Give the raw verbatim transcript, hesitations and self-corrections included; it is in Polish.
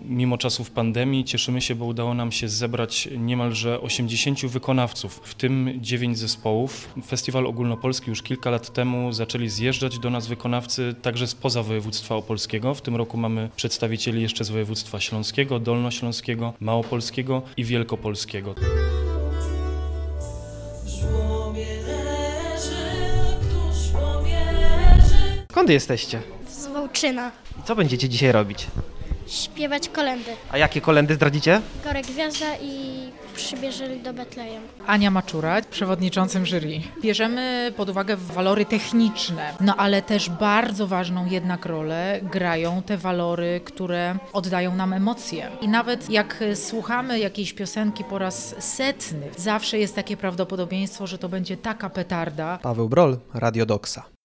mimo czasów pandemii cieszymy się, bo udało nam się zebrać niemalże osiemdziesięciu wykonawców, w tym dziewięć zespołów. Festiwal Ogólnopolski już kilka lat temu zaczęli zjeżdżać do nas wykonawcy także spoza województwa opolskiego. W tym roku mamy przedstawicieli jeszcze z województwa śląskiego, dolnośląskiego, małopolskiego i wielkopolskiego. Skąd jesteście? Z Wołczyna. I co będziecie dzisiaj robić? Śpiewać kolędy. A jakie kolędy zdradzicie? Gore Gwiazda i Przybierzeli do Betlejem. Ania Maczura, przewodniczącym jury. Bierzemy pod uwagę walory techniczne, no ale też bardzo ważną jednak rolę grają te walory, które oddają nam emocje. I nawet jak słuchamy jakiejś piosenki po raz setny, zawsze jest takie prawdopodobieństwo, że to będzie taka petarda. Paweł Brol, Radio Doksa.